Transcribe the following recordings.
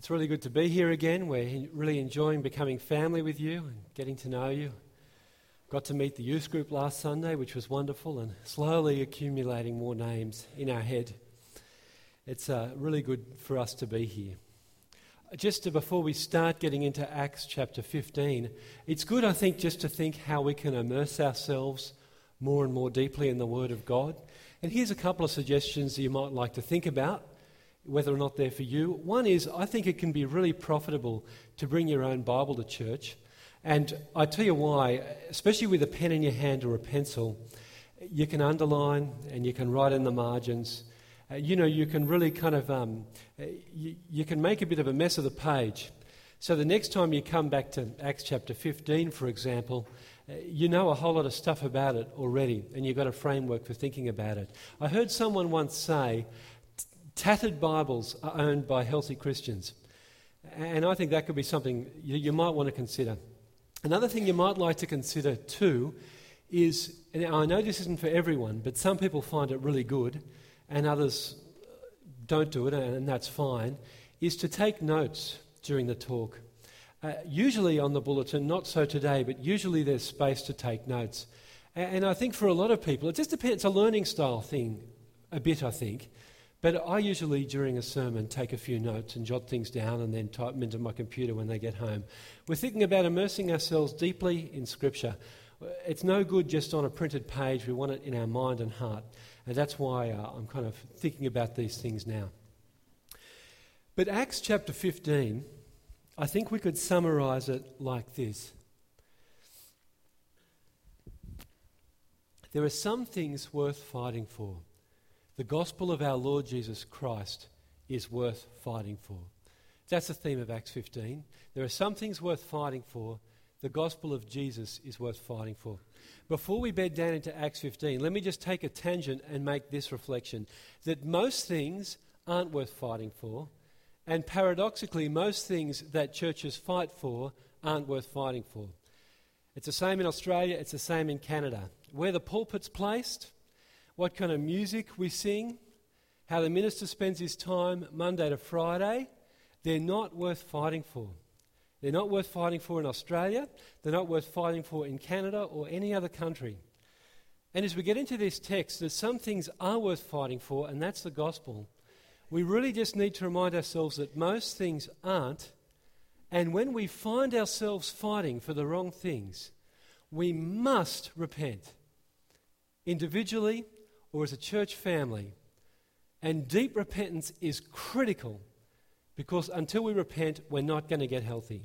It's really good to be here again. We're really enjoying becoming family with you and getting to know you. Got to meet the youth group last Sunday, which was wonderful, and slowly accumulating more names in our head. It's really good for us to be here. Before we start getting into Acts chapter 15, it's good, I think, just to think how we can immerse ourselves more and more deeply in the Word of God. And here's a couple of suggestions that you might like to think about, whether or not they're for you. One is, I think it can be really profitable to bring your own Bible to church. And I tell you why, especially with a pen in your hand or a pencil, you can underline and you can write in the margins. You can really you can make a bit of a mess of the page. So the next time you come back to Acts chapter 15, for example, you know a whole lot of stuff about it already, and you've got a framework for thinking about it. I heard someone once say, tattered Bibles are owned by healthy Christians. And I think that could be something you might want to consider. Another thing you might like to consider too is, and I know this isn't for everyone, but some people find it really good and others don't do it, and that's fine, is to take notes during the talk. Usually on the bulletin, not so today, but usually there's space to take notes. And I think for a lot of people, it just depends, it's a learning style thing a bit, I think. But I usually, during a sermon, take a few notes and jot things down and then type them into my computer when they get home. We're thinking about immersing ourselves deeply in Scripture. It's no good just on a printed page. We want it in our mind and heart. And that's why I'm kind of thinking about these things now. But Acts chapter 15, I think we could summarise it like this. There are some things worth fighting for. The gospel of our Lord Jesus Christ is worth fighting for. That's the theme of Acts 15. There are some things worth fighting for. The gospel of Jesus is worth fighting for. Before we bed down into Acts 15, let me just take a tangent and make this reflection, that most things aren't worth fighting for, and paradoxically, most things that churches fight for aren't worth fighting for. It's the same in Australia, it's the same in Canada. Where the pulpit's placed, what kind of music we sing, how the minister spends his time Monday to Friday, they're not worth fighting for. They're not worth fighting for in Australia. They're not worth fighting for in Canada or any other country. And as we get into this text, there's some things are worth fighting for, and that's the gospel. We really just need to remind ourselves that most things aren't. And when we find ourselves fighting for the wrong things, we must repent, individually or as a church family. And deep repentance is critical, because until we repent, we're not going to get healthy.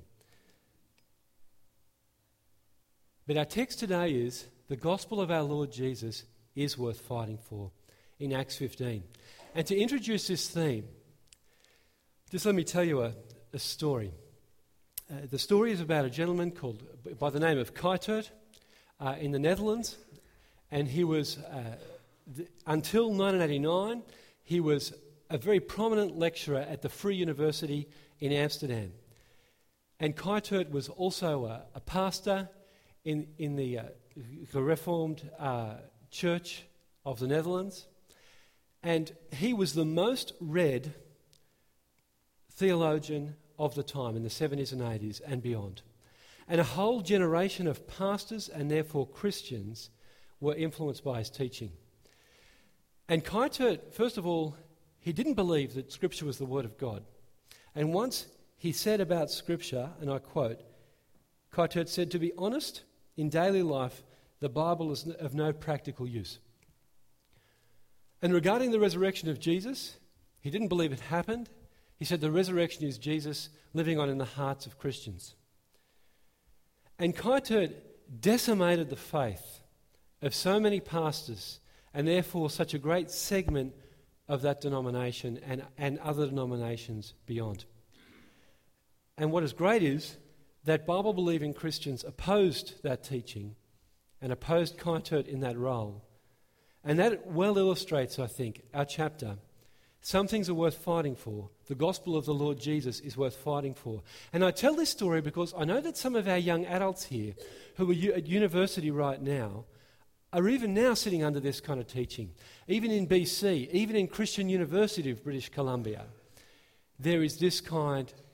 But our text today is, the gospel of our Lord Jesus is worth fighting for, in Acts 15. And to introduce this theme, just let me tell you a story. The story is about a gentleman called, by the name of Kuijert, in the Netherlands. And he was, until 1989, he was a very prominent lecturer at the Free University in Amsterdam. And Kuijert was also a pastor in the Reformed Church of the Netherlands. And he was the most read theologian of the time in the 70s and 80s and beyond. And a whole generation of pastors and therefore Christians were influenced by his teaching. And Kuijert, first of all, he didn't believe that Scripture was the Word of God. And once he said about Scripture, and I quote, Kuijert said, "To be honest, in daily life, the Bible is of no practical use." And regarding the resurrection of Jesus, he didn't believe it happened. He said the resurrection is Jesus living on in the hearts of Christians. And Kuijert decimated the faith of so many pastors, and therefore such a great segment of that denomination and other denominations beyond. And what is great is that Bible-believing Christians opposed that teaching and opposed Kuijert in that role. And that well illustrates, I think, our chapter. Some things are worth fighting for. The gospel of the Lord Jesus is worth fighting for. And I tell this story because I know that some of our young adults here who are at university right now are even now sitting under this kind of teaching. Even in BC, even in Christian University of British Columbia, there is this kind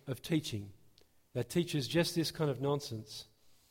of teaching that teaches just this kind of nonsense.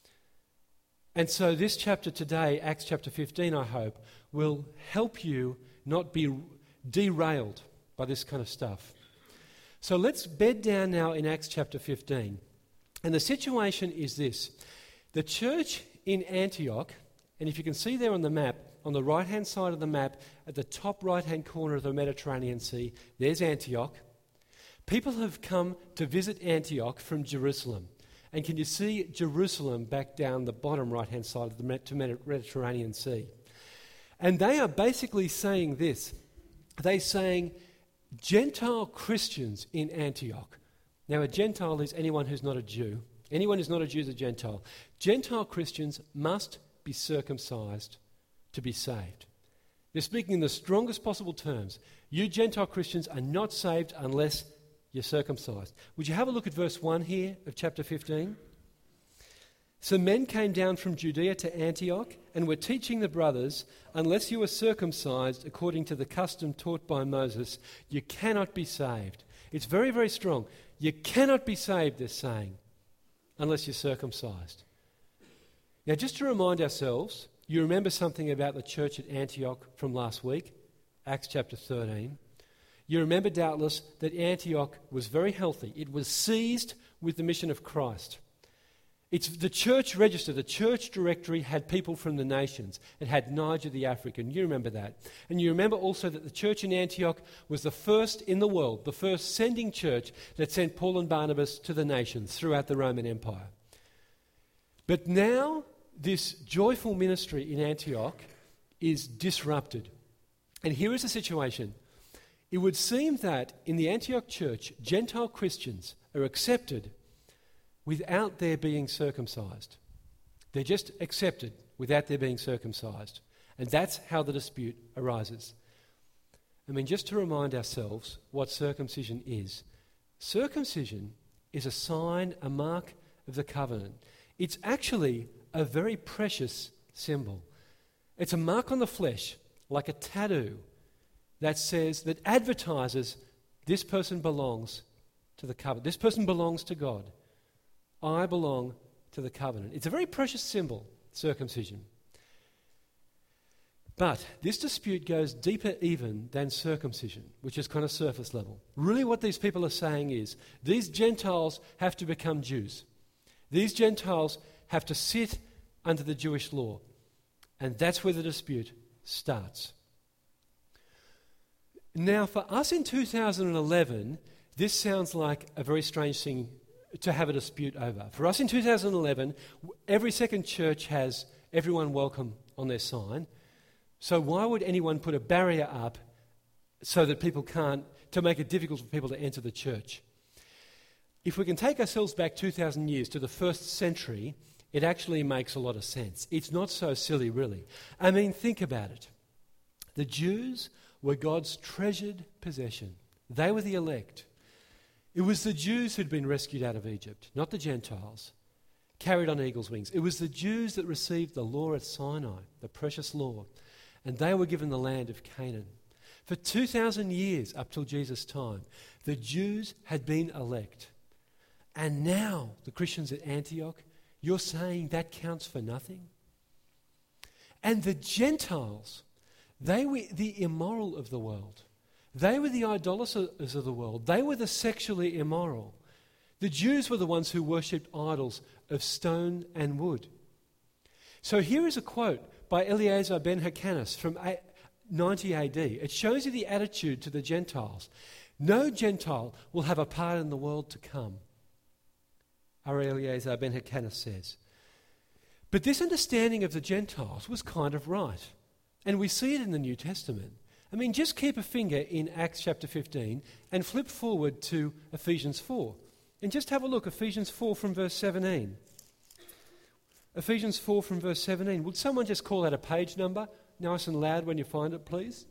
And so this chapter today, Acts chapter 15, I hope, will help you not be derailed by this kind of stuff. So let's bed down now in Acts chapter 15. And the situation is this. The church in Antioch, and if you can see there on the map, on the right-hand side of the map, at the top right-hand corner of the Mediterranean Sea, there's Antioch. People have come to visit Antioch from Jerusalem. And can you see Jerusalem back down the bottom right-hand side of the Mediterranean Sea? And they are basically saying this. They're saying Gentile Christians in Antioch. Now, a Gentile is anyone who's not a Jew. Anyone who's not a Jew is a Gentile. Gentile Christians must be circumcised to be saved. They're speaking in the strongest possible terms. You Gentile Christians are not saved unless you're circumcised. Would you have a look at verse 1 here of chapter 15? Some men came down from Judea to Antioch and were teaching the brothers, unless you are circumcised according to the custom taught by Moses, you cannot be saved. It's very, very strong. You cannot be saved, they're saying, unless you're circumcised. Now, just to remind ourselves, you remember something about the church at Antioch from last week, Acts chapter 13. You remember doubtless that Antioch was very healthy. It was seized with the mission of Christ. It's the church register, the church directory had people from the nations. It had Niger the African. You remember that. And you remember also that the church in Antioch was the first in the world, the first sending church that sent Paul and Barnabas to the nations throughout the Roman Empire. But now this joyful ministry in Antioch is disrupted. And here is the situation. It would seem that in the Antioch church, Gentile Christians are accepted without their being circumcised. They're just accepted without their being circumcised. And that's how the dispute arises. I mean, just to remind ourselves what circumcision is. Circumcision is a sign, a mark of the covenant. It's actually a very precious symbol. It's a mark on the flesh, like a tattoo, that says, that advertises this person belongs to the covenant. This person belongs to God. I belong to the covenant. It's a very precious symbol, circumcision. But this dispute goes deeper even than circumcision, which is kind of surface level. Really what these people are saying is, these Gentiles have to become Jews. These Gentiles have to sit under the Jewish law. And that's where the dispute starts. Now, for us in 2011, this sounds like a very strange thing to have a dispute over. For us in 2011, every second church has everyone welcome on their sign. So why would anyone put a barrier up so that people can't, to make it difficult for people to enter the church? If we can take ourselves back 2,000 years to the first century, it actually makes a lot of sense. It's not so silly, really. I mean, think about it. The Jews were God's treasured possession. They were the elect. It was the Jews who'd been rescued out of Egypt, not the Gentiles, carried on eagle's wings. It was the Jews that received the law at Sinai, the precious law, and they were given the land of Canaan. For 2,000 years, up till Jesus' time, the Jews had been elect. And now, the Christians at Antioch, you're saying that counts for nothing? And the Gentiles, they were the immoral of the world. They were the idolaters of the world. They were the sexually immoral. The Jews were the ones who worshipped idols of stone and wood. So here is a quote by Eleazar ben Hyrcanus from 90 AD. It shows you the attitude to the Gentiles. No Gentile will have a part in the world to come, our Eleazar ben Hyrcanus says. But this understanding of the Gentiles was kind of right. And we see it in the New Testament. I mean, just keep a finger in Acts chapter 15 and flip forward to Ephesians 4. And just have a look, Ephesians 4 from verse 17. Ephesians 4 from verse 17. Would someone just call out a page number, nice and loud when you find it, please?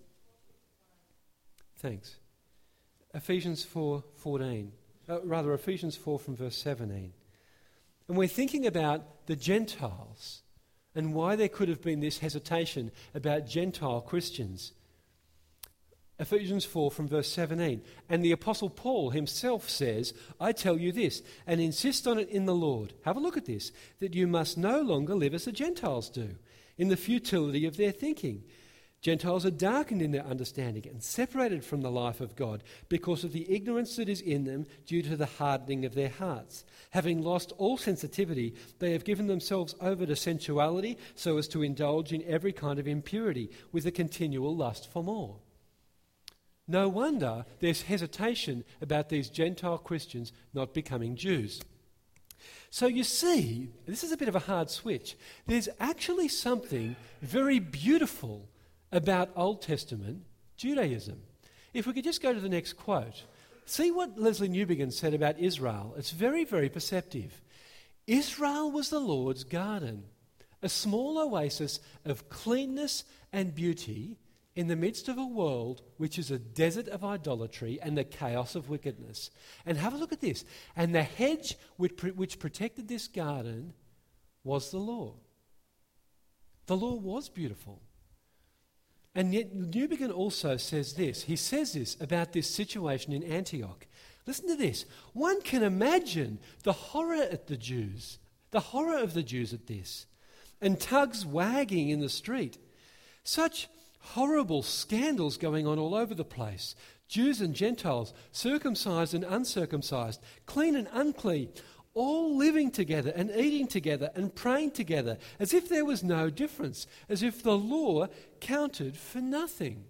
Thanks. Ephesians 4:14. Ephesians 4 from verse 17. And we're thinking about the Gentiles and why there could have been this hesitation about Gentile Christians. Ephesians 4 from verse 17. And the Apostle Paul himself says, I tell you this, and insist on it in the Lord. Have a look at this, that you must no longer live as the Gentiles do, in the futility of their thinking. Gentiles are darkened in their understanding and separated from the life of God because of the ignorance that is in them due to the hardening of their hearts. Having lost all sensitivity, they have given themselves over to sensuality so as to indulge in every kind of impurity with a continual lust for more. No wonder there's hesitation about these Gentile Christians not becoming Jews. So you see, this is a bit of a hard switch. There's actually something very beautiful about Old Testament Judaism. If we could just go to the next quote. See what Leslie Newbigin said about Israel. It's very, very perceptive. Israel was the Lord's garden, a small oasis of cleanness and beauty in the midst of a world which is a desert of idolatry and the chaos of wickedness. And have a look at this. And the hedge which protected this garden was the law. The law was beautiful. And yet Newbigin also says this. He says this about this situation in Antioch. Listen to this. One can imagine the horror of the Jews at this, and tongues wagging in the street. Such horrible scandals going on all over the place. Jews and Gentiles, circumcised and uncircumcised, clean and unclean, all living together and eating together and praying together, as if there was no difference, as if the law counted for nothing.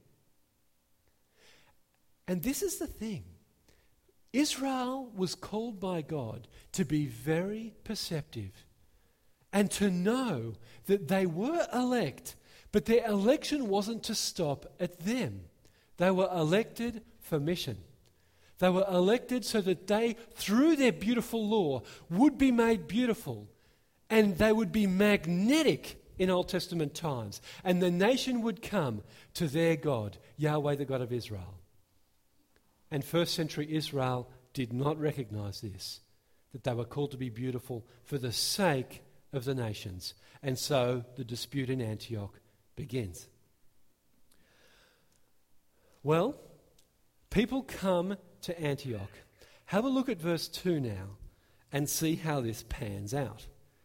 And this is the thing. Israel was called by God to be very perceptive and to know that they were elect, but their election wasn't to stop at them. They were elected for mission. They were elected so that they, through their beautiful law, would be made beautiful, and they would be magnetic in Old Testament times, and the nation would come to their God, Yahweh, the God of Israel. And first century Israel did not recognize this, that they were called to be beautiful for the sake of the nations. And so the dispute in Antioch begins. Well, people come to Antioch. Have a look at verse 2 now and see how this pans out.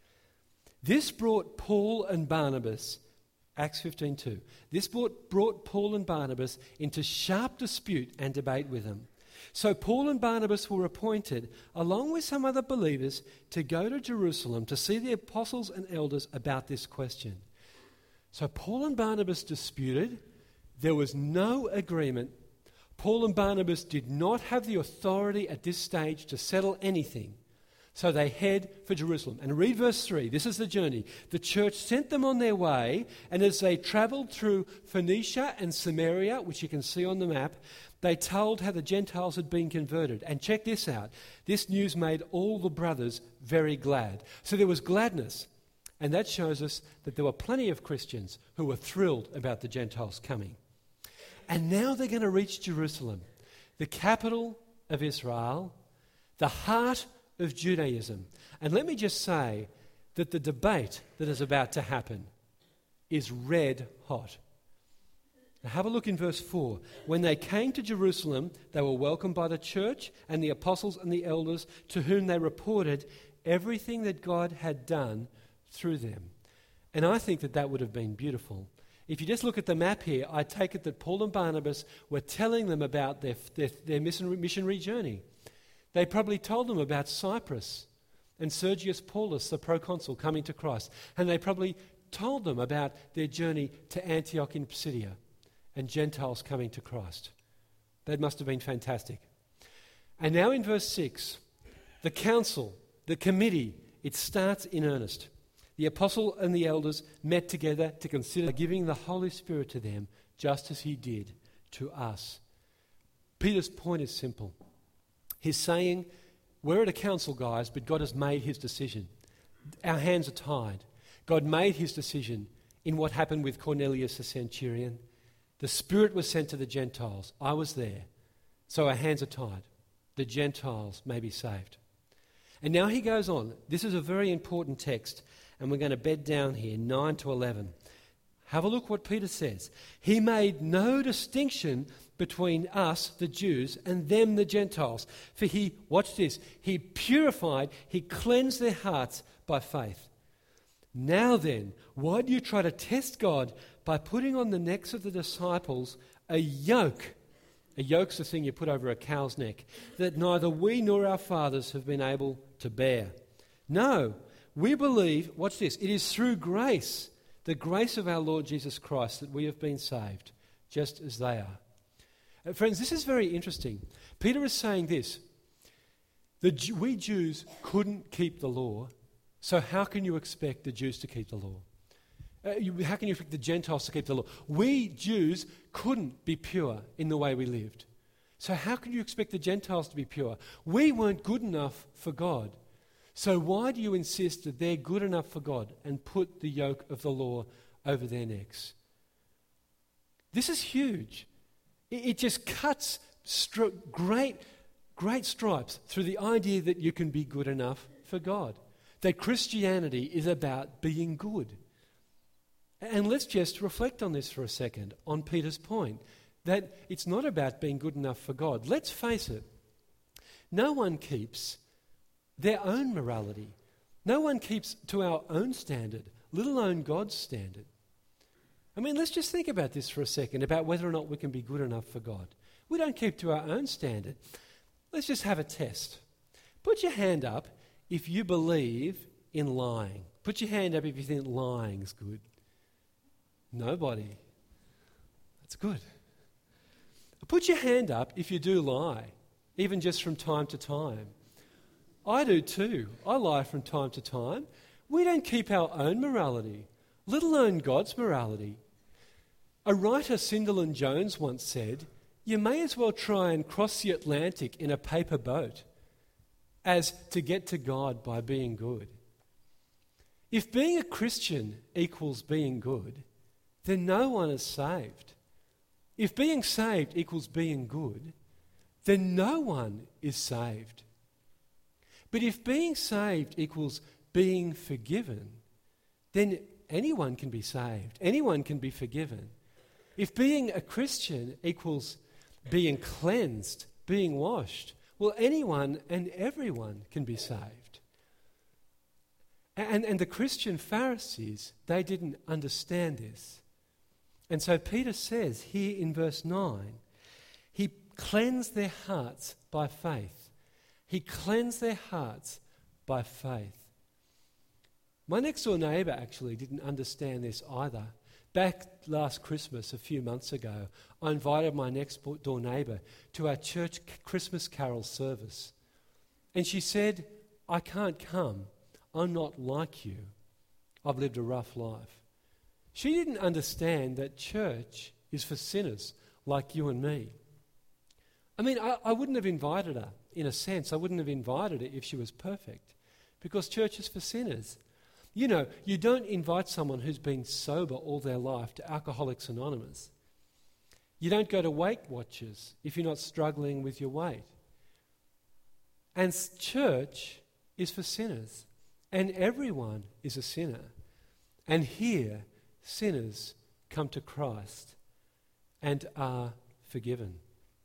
This brought Paul and Barnabas, Acts 15:2. This brought Paul and Barnabas into sharp dispute and debate with them. So Paul and Barnabas were appointed, along with some other believers, to go to Jerusalem to see the apostles and elders about this question. So Paul and Barnabas disputed. There was no agreement. Paul and Barnabas did not have the authority at this stage to settle anything. So they head for Jerusalem. And read verse 3. This is the journey. The church sent them on their way, and as they travelled through Phoenicia and Samaria, which you can see on the map, they told how the Gentiles had been converted. And check this out. This news made all the brothers very glad. So there was gladness. And that shows us that there were plenty of Christians who were thrilled about the Gentiles coming. And now they're going to reach Jerusalem, the capital of Israel, the heart of Judaism. And let me just say that the debate that is about to happen is red hot. Now have a look in verse 4. When they came to Jerusalem, they were welcomed by the church and the apostles and the elders, to whom they reported everything that God had done through them. And I think that would have been beautiful. If you just look at the map here, I take it that Paul and Barnabas were telling them about their missionary journey. They probably told them about Cyprus and Sergius Paulus, the proconsul, coming to Christ. And they probably told them about their journey to Antioch in Pisidia and Gentiles coming to Christ. That must have been fantastic. And now in verse 6, the council, the committee, it starts in earnest. The apostle and the elders met together to consider giving the Holy Spirit to them, just as he did to us. Peter's point is simple. He's saying, we're at a council, guys, but God has made his decision. Our hands are tied. God made his decision in what happened with Cornelius the centurion. The Spirit was sent to the Gentiles. I was there. So our hands are tied. The Gentiles may be saved. And now he goes on. This is a very important text. And we're going to bed down here, 9 to 11. Have a look what Peter says. He made no distinction between us, the Jews, and them, the Gentiles. For he, watch this, he purified, he cleansed their hearts by faith. Now then, why do you try to test God by putting on the necks of the disciples a yoke? A yoke's the thing you put over a cow's neck, that neither we nor our fathers have been able to bear. No, we believe, watch this, it is through grace, the grace of our Lord Jesus Christ, that we have been saved, just as they are. Friends, this is very interesting. Peter is saying this, we Jews couldn't keep the law, so how can you expect the Jews to keep the law? How can you expect the Gentiles to keep the law? We Jews couldn't be pure in the way we lived. So how can you expect the Gentiles to be pure? We weren't good enough for God. So why do you insist that they're good enough for God and put the yoke of the law over their necks? This is huge. It just cuts great stripes through the idea that you can be good enough for God. That Christianity is about being good. And let's just reflect on this for a second, on Peter's point, that it's not about being good enough for God. Let's face it, no one keeps their own morality. No one keeps to our own standard, let alone God's standard. I mean, let's just think about this for a second, about whether or not we can be good enough for God. We don't keep to our own standard. Let's just have a test. Put your hand up if you believe in lying. Put your hand up if you think lying is good. Nobody. That's good. Put your hand up if you do lie, even just from time to time. I do too. I lie from time to time. We don't keep our own morality, let alone God's morality. A writer, Cinderland Jones, once said, "You may as well try and cross the Atlantic in a paper boat as to get to God by being good." If being a Christian equals being good, then no one is saved. If being saved equals being good, then no one is saved. But if being saved equals being forgiven, then anyone can be saved. Anyone can be forgiven. If being a Christian equals being cleansed, being washed, well, anyone and everyone can be saved. And the Christian Pharisees, they didn't understand this. And so Peter says here in verse 9, he cleansed their hearts by faith. He cleansed their hearts by faith. My next door neighbour actually didn't understand this either. Back last Christmas, a few months ago, I invited my next door neighbour to our church Christmas carol service. And she said, "I can't come. I'm not like you. I've lived a rough life." She didn't understand that church is for sinners like you and me. I mean, I wouldn't have invited her, in a sense. I wouldn't have invited her if she was perfect, because church is for sinners. You know, you don't invite someone who's been sober all their life to Alcoholics Anonymous. You don't go to Weight Watchers if you're not struggling with your weight. And church is for sinners, and everyone is a sinner. And here, sinners come to Christ and are forgiven.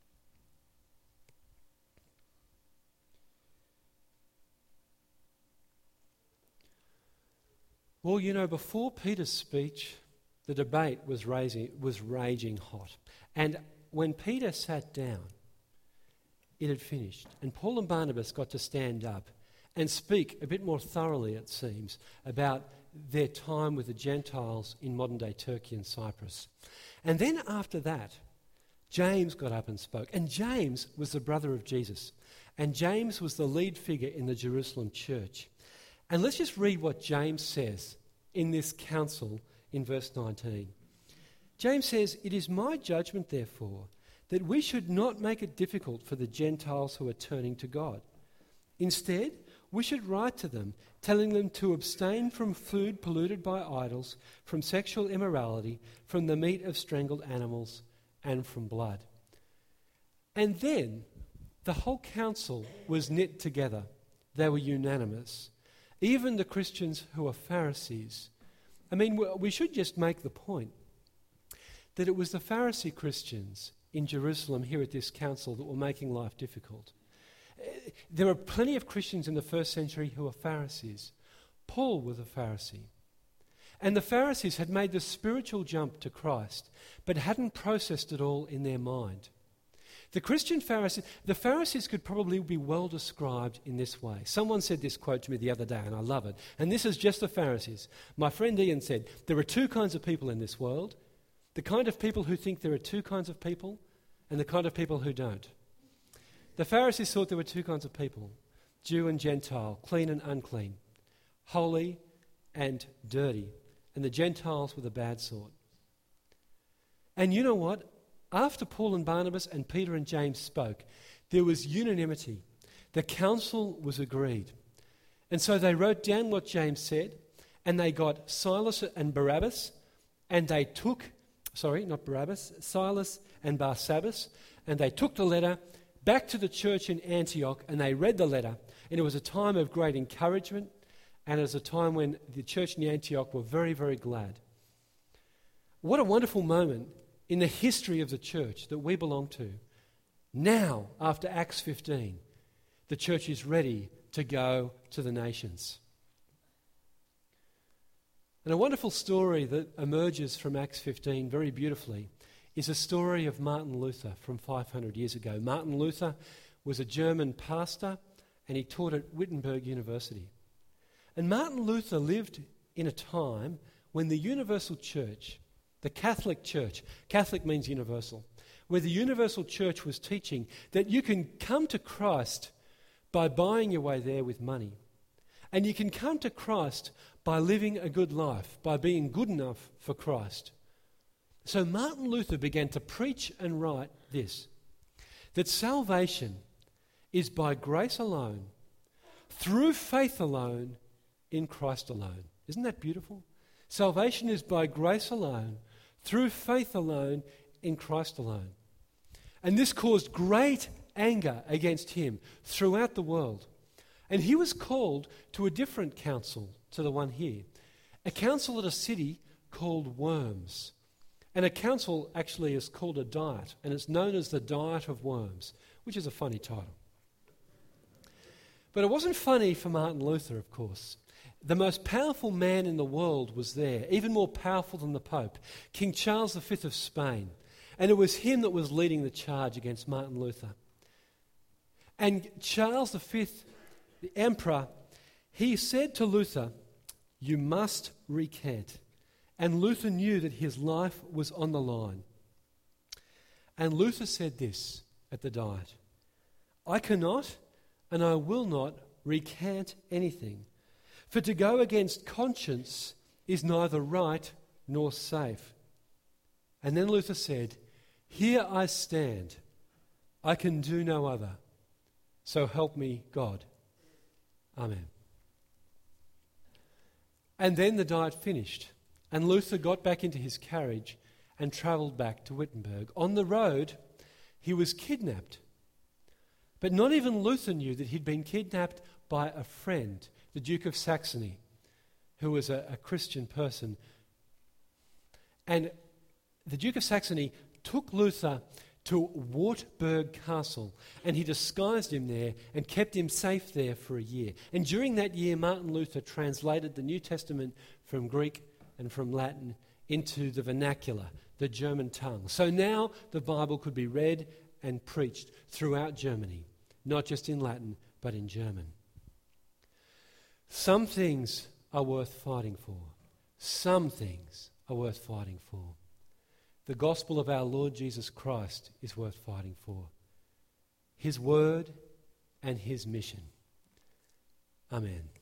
Well, you know, before Peter's speech, the debate was raging hot. And when Peter sat down, it had finished. And Paul and Barnabas got to stand up and speak a bit more thoroughly, it seems, about their time with the Gentiles in modern-day Turkey and Cyprus. And then after that, James got up and spoke. And James was the brother of Jesus. And James was the lead figure in the Jerusalem church. And let's just read what James says in this council in verse 19. James says, "It is my judgment, therefore, that we should not make it difficult for the Gentiles who are turning to God. Instead, we should write to them, telling them to abstain from food polluted by idols, from sexual immorality, from the meat of strangled animals, and from blood." And then the whole council was knit together. They were unanimous. Even the Christians who are Pharisees. I mean, we should just make the point that it was the Pharisee Christians in Jerusalem here at this council that were making life difficult. There were plenty of Christians in the first century who were Pharisees. Paul was a Pharisee. And the Pharisees had made the spiritual jump to Christ, but hadn't processed it all in their mind. The Pharisees could probably be well described in this way. Someone said this quote to me the other day, and I love it. And this is just the Pharisees. My friend Ian said, there are two kinds of people in this world. The kind of people who think there are two kinds of people, and the kind of people who don't. The Pharisees thought there were two kinds of people, Jew and Gentile, clean and unclean, holy and dirty. And the Gentiles were the bad sort. And you know what? After Paul and Barnabas and Peter and James spoke, there was unanimity. The council was agreed. And so they wrote down what James said, and they got Silas and Barsabbas, and they took the letter back to the church in Antioch, and they read the letter. And it was a time of great encouragement, and it was a time when the church in Antioch were very, very glad. What a wonderful moment in the history of the church that we belong to. Now, after Acts 15, the church is ready to go to the nations. And a wonderful story that emerges from Acts 15 very beautifully is a story of Martin Luther from 500 years ago. Martin Luther was a German pastor, and he taught at Wittenberg University. And Martin Luther lived in a time when the universal church, the Catholic Church, Catholic means universal, where the universal church was teaching that you can come to Christ by buying your way there with money. And you can come to Christ by living a good life, by being good enough for Christ. So Martin Luther began to preach and write this, that salvation is by grace alone, through faith alone, in Christ alone. Isn't that beautiful? Salvation is by grace alone, through faith alone, in Christ alone. And this caused great anger against him throughout the world. And he was called to a different council to the one here, a council at a city called Worms. And a council actually is called a diet, and it's known as the Diet of Worms, which is a funny title. But it wasn't funny for Martin Luther, of course. The most powerful man in the world was there, even more powerful than the Pope, King Charles V of Spain. And it was him that was leading the charge against Martin Luther. And Charles V, the emperor, he said to Luther, "You must recant." And Luther knew that his life was on the line. And Luther said this at the Diet, "I cannot and I will not recant anything. For to go against conscience is neither right nor safe." And then Luther said, "Here I stand. I can do no other. So help me God. Amen." And then the Diet finished, and Luther got back into his carriage and travelled back to Wittenberg. On the road, he was kidnapped. But not even Luther knew that he'd been kidnapped by a friend, the Duke of Saxony, who was a Christian person. And the Duke of Saxony took Luther to Wartburg Castle, and he disguised him there and kept him safe there for a year. And during that year, Martin Luther translated the New Testament from Greek and from Latin into the vernacular, the German tongue. So now the Bible could be read and preached throughout Germany, not just in Latin, but in German. Some things are worth fighting for. Some things are worth fighting for. The gospel of our Lord Jesus Christ is worth fighting for. His word and his mission. Amen.